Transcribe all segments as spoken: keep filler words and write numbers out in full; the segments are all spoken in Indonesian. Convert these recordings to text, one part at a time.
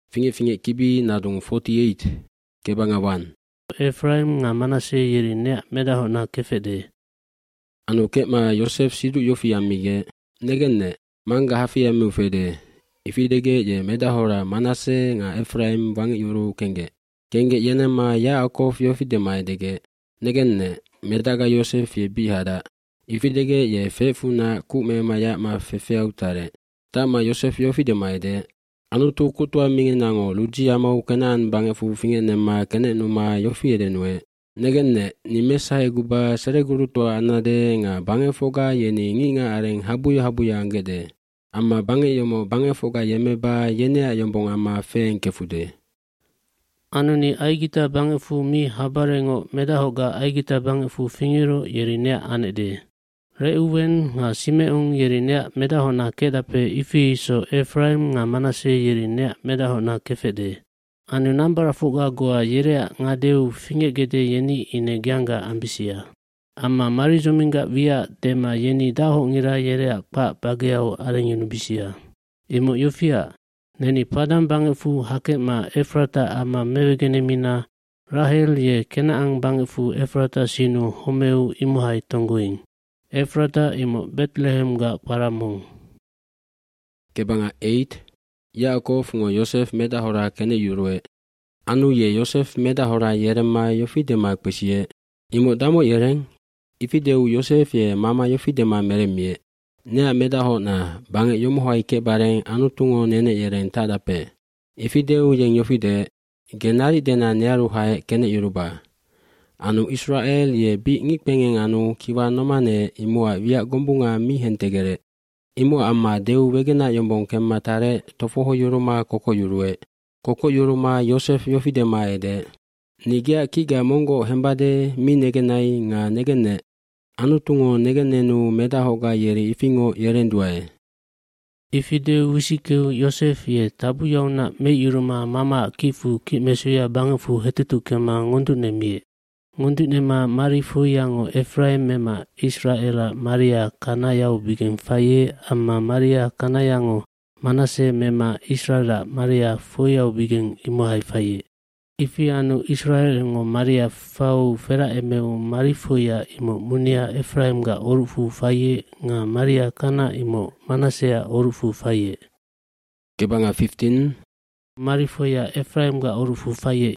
Finge-finge kibi nadung forty-eight. Kebangawan. Ephraim nga Manase yeri nea medaho na kefede. Anu kema Yosef sidu yofi amige. Negenne manga hafi amu fede. Ifidege ye medahora Manase nga Ephraim wangi yuru kenge. Kenge yenema Yaakov yofi demaidege. Negenne medaga Yosef ye bihada. Ifidege ye fefuna kumema ya ma fefe autare. Tama Yosef yofi demaide. Anu tu kutwa mingi nango luji amau kenan bange fu finge nema kene numa yofi edenwe. Negenne ni mesa eguba sereguru to anade nga bange foga yeni nginga areng habuya habuya angede. Amma bange yomo bange foga yemeba yene ayombong ama fe kefude. Anu ni aigita bange fu mi habarengo medahoga aigita bange fu fingiro yeri nea anede. Reuven nga Simeon yeri nea medaho na kedape ifi so Ephraim nga Manase yeri nea medaho na kefede. Anu nambara fuga goa yerea nga deu finge gede yeni ine gyanga ambisia. Amma marizominga via tema yeni daho ngira yerea pa bageao areng bisia. Imo yofia neni padam bange fu hake ma Efrata ama mewegene mina Rahel ye kenaang bange fu Efrata sinu homeu imuhai tonguing. Efrata imo Bethlehem ga paramong. Kebanga eight. Yaakov ngo Yosef medahora kene yurwe. Anu ye Yosef medahora yerema yofidema kpesie. Imo damo yereng. Ifideu Yosef ye mama yofidema meremie. Nea medaho na bange yomuhoi ke bareng anu tungo nene yereng tadape. Ifideu yeng yofide. Genari dena nearu hae kene yuruba. Anu Israel ye bi ngikpengeng anu kiwa nomane imua via gombunga mi hentegere. Imu amma deu wegena yombong kematare tofoho yuruma koko yurue. Koko yuruma Yosef yofidema ede. Nigia kiga mongo hembade mi negenai nga negene. Anu tungo negenenu medahoga yeri ifingo yerenduae. Ifide wisikeu Yosef ye tabu yauna me yuruma mama kifu ki mesuya bangefu hetutu kema ngundu nemie. Ngundu nema marifu yango Ephraim mema Israela Maria kana yau bikin faye amma Maria kana yango Manase mema Israela Maria fu yau bikin imuhai faye. Ifi anu Israel ngo Maria fau fera emeu marifu ya imo munia Ephraim ga orufu faye nga Maria kana imo Manase ya orufu faye. Kebanga fifteen. Marifu ya Ephraim ga orufu faye.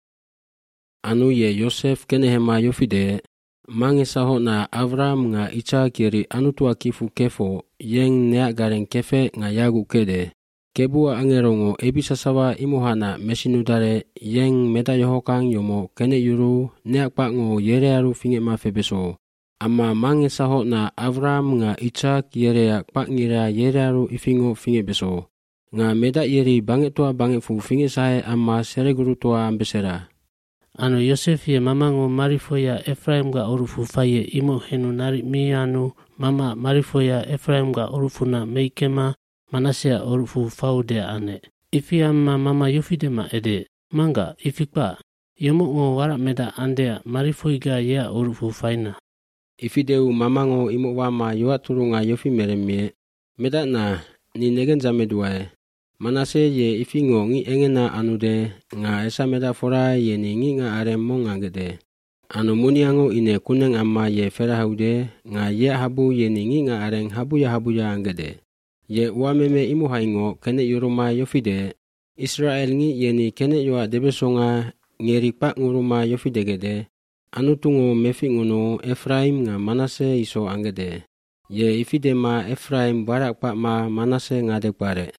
Anu ye Yosef kenehema yofide. Mange saho na Avram nga Icha kiri anu tua kifu kefo yeng nea gareng kefe nga yagu kede. Kebua angerongo ebisasawa imuhana mesinudare yeng meta yohokang yomo kene yuru nea pakngo yerearu finge ma febeso. Amma mange saho na Avram nga Icha yerea pakngira yerearu ifingo finge beso. Nga meda yeri bange tua bange fu finge sahe amma sereguru tua ambesera. Anu Yosef ye mamango marifo ya Ephraim ga orufu faye imo henu nari mi anu mama marifo ya Ephraim ga orufu na meikema Manasea orufu faude ane. Ifi amma mama yofidema ede. Manga ifikpa. Yomo ngo wara meda andea marifo iga ya orufu faina. Ifideu mamango imo wama yoa turunga yofi meremie. Meda na ni negenza meduae. Manase ye ifingo ngi engena anude nga esa meda fora ye ni ngi nga aremo ngangede. Anu muniango ine kuneng amma ye fera haude nga ye habu ye ni ngi nga areng habu ya habu ya angede. Ye uameme imu haingo kene yuruma yofide. Israel ngi ye ni kene yoa debesonga ngeri pak nguruma yofide gede. Anu tungo mefi nguno Ephraim nga Manase iso angede. Ye ifidema Ephraim barak pak ma Manase ngade pare.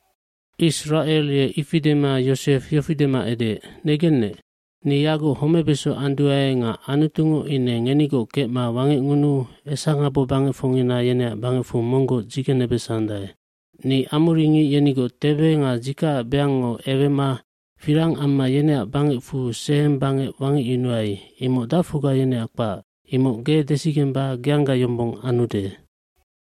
Israel ye ifidema Yosef yofidema ede negenne ni yago homebeso anduae nga anutungo ine ngenigo kema wange ngunu esanga bo bange fongina yene bange fu mongo jikene besandae ni amuringi yenigo tebe nga jika beango ewema firang amma yene bange fu sehem bange wange inuai imo dafuga yene akpa imo ge desigemba gyanga yombong anude.